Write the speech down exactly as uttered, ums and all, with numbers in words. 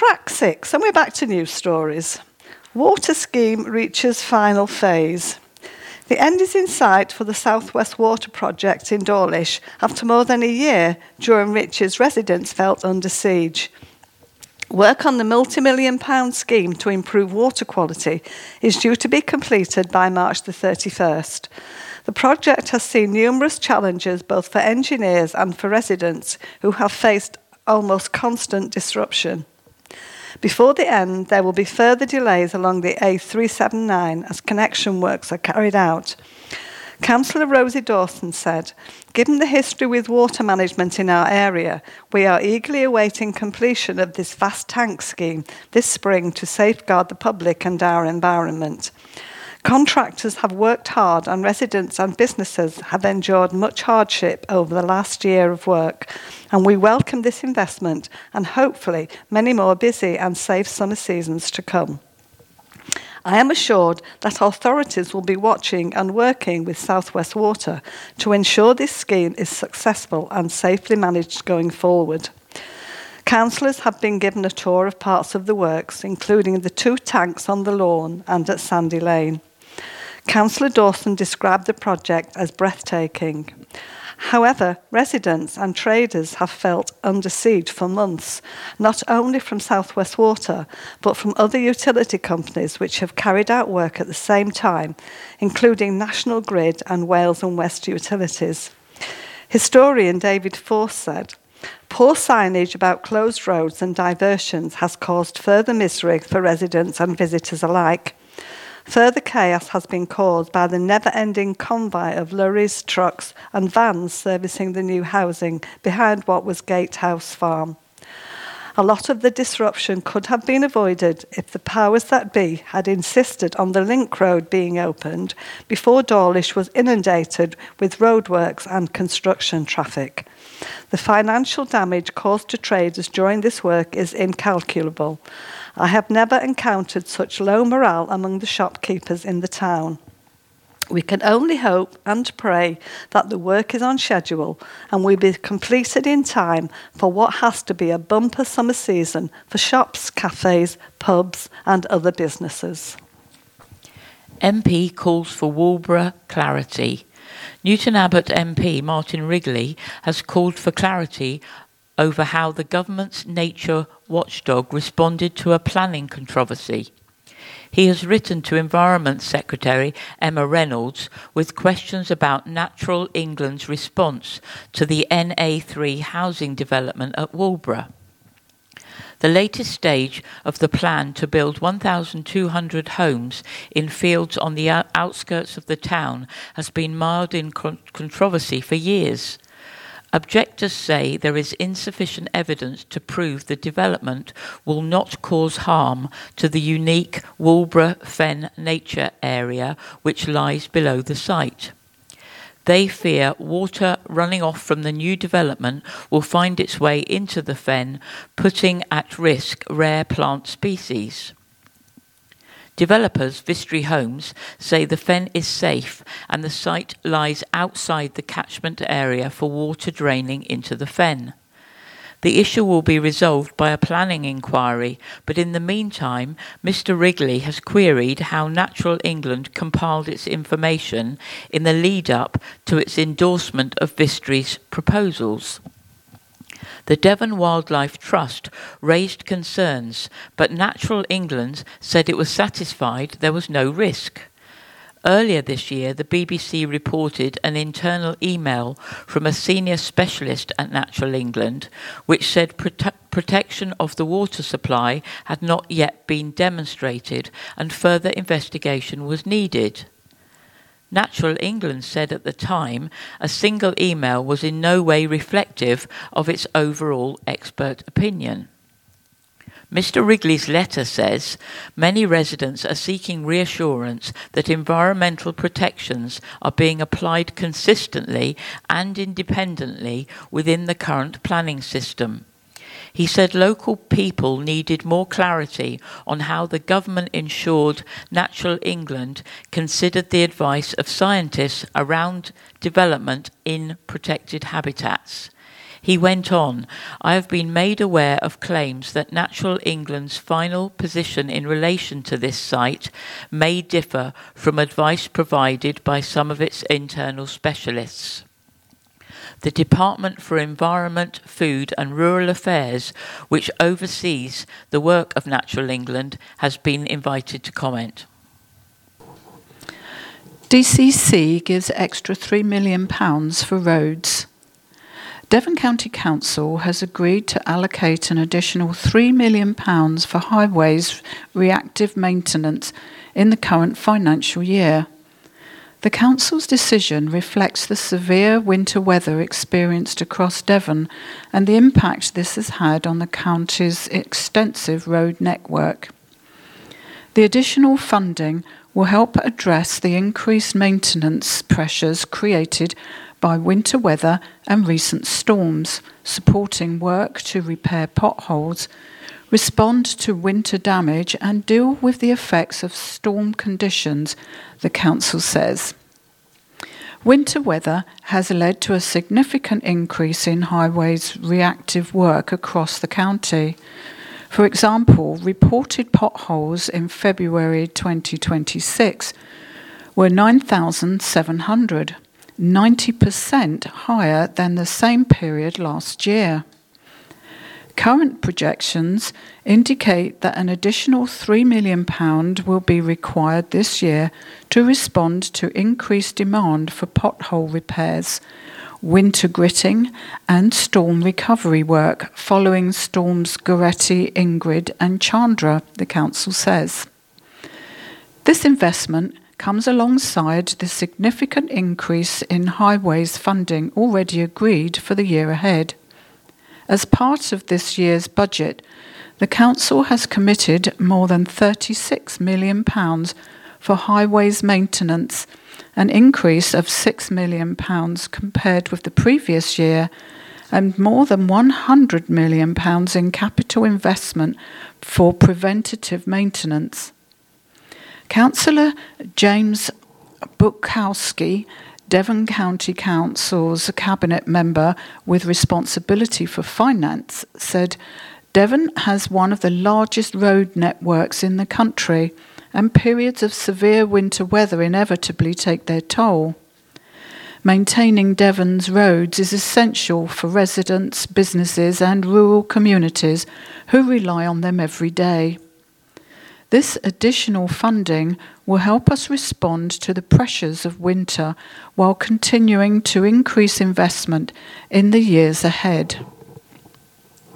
Track six, and we're back to news stories. Water scheme reaches final phase. The end is in sight for the South West Water Project in Dawlish after more than a year during which its residents felt under siege. Work on the multi-million pound scheme to improve water quality is due to be completed by March the thirty-first. The project has seen numerous challenges both for engineers and for residents who have faced almost constant disruption. Before the end, there will be further delays along the A three seventy-nine as connection works are carried out. Councillor Rosie Dawson said, "Given the history with water management in our area, we are eagerly awaiting completion of this vast tank scheme this spring to safeguard the public and our environment. Contractors have worked hard and residents and businesses have endured much hardship over the last year of work, and we welcome this investment and hopefully many more busy and safe summer seasons to come. I am assured that authorities will be watching and working with South West Water to ensure this scheme is successful and safely managed going forward." Councillors have been given a tour of parts of the works, including the two tanks on the lawn and at Sandy Lane. Councillor Dawson described the project as breathtaking. However, residents and traders have felt under siege for months, not only from South West Water, but from other utility companies which have carried out work at the same time, including National Grid and Wales and West Utilities. Historian David Force said, "Poor signage about closed roads and diversions has caused further misery for residents and visitors alike. Further chaos has been caused by the never-ending convoy of lorries, trucks and vans servicing the new housing behind what was Gatehouse Farm. A lot of the disruption could have been avoided if the powers that be had insisted on the link road being opened before Dawlish was inundated with roadworks and construction traffic. The financial damage caused to traders during this work is incalculable. I have never encountered such low morale among the shopkeepers in the town. We can only hope and pray that the work is on schedule and will be completed in time for what has to be a bumper summer season for shops, cafes, pubs and other businesses." M P calls for Walborough clarity. Newton Abbot M P Martin Wrigley has called for clarity over how the government's nature watchdog responded to a planning controversy. He has written to Environment Secretary Emma Reynolds with questions about Natural England's response to the N A three housing development at Walborough. The latest stage of the plan to build one thousand two hundred homes in fields on the outskirts of the town has been mired in con- controversy for years. Objectors say there is insufficient evidence to prove the development will not cause harm to the unique Walborough Fen nature area which lies below the site. They fear water running off from the new development will find its way into the fen, putting at risk rare plant species. Developers, Vistry Homes, say the fen is safe and the site lies outside the catchment area for water draining into the fen. The issue will be resolved by a planning inquiry, but in the meantime, Mr Wrigley has queried how Natural England compiled its information in the lead-up to its endorsement of Vistry's proposals. The Devon Wildlife Trust raised concerns, but Natural England said it was satisfied there was no risk. Earlier this year, the B B C reported an internal email from a senior specialist at Natural England, which said prote- protection of the water supply had not yet been demonstrated and further investigation was needed. Natural England said at the time a single email was in no way reflective of its overall expert opinion. Mr Wrigley's letter says many residents are seeking reassurance that environmental protections are being applied consistently and independently within the current planning system. He said local people needed more clarity on how the government ensured Natural England considered the advice of scientists around development in protected habitats. He went on, I have been made aware of claims that Natural England's final position in relation to this site may differ from advice provided by some of its internal specialists. The Department for Environment, Food and Rural Affairs, which oversees the work of Natural England, has been invited to comment. D C C gives extra three million pounds for roads. Devon County Council has agreed to allocate an additional three million pounds for highways reactive maintenance in the current financial year. The Council's decision reflects the severe winter weather experienced across Devon and the impact this has had on the county's extensive road network. The additional funding will help address the increased maintenance pressures created by winter weather and recent storms, supporting work to repair potholes, respond to winter damage and deal with the effects of storm conditions, the Council says. Winter weather has led to a significant increase in highways reactive work across the county. For example, reported potholes in February twenty twenty-six were nine thousand seven hundred, ninety percent higher than the same period last year. Current projections indicate that an additional three million pounds will be required this year to respond to increased demand for pothole repairs, winter gritting and storm recovery work following storms Goretti, Ingrid and Chandra, the Council says. This investment comes alongside the significant increase in highways funding already agreed for the year ahead. As part of this year's budget, the Council has committed more than thirty-six million pounds for highways maintenance, an increase of six million pounds compared with the previous year, and more than one hundred million pounds in capital investment for preventative maintenance. Councillor James Bukowski, Devon County Council's cabinet member with responsibility for finance, said Devon has one of the largest road networks in the country, and periods of severe winter weather inevitably take their toll. Maintaining Devon's roads is essential for residents, businesses and rural communities who rely on them every day. This additional funding will help us respond to the pressures of winter while continuing to increase investment in the years ahead.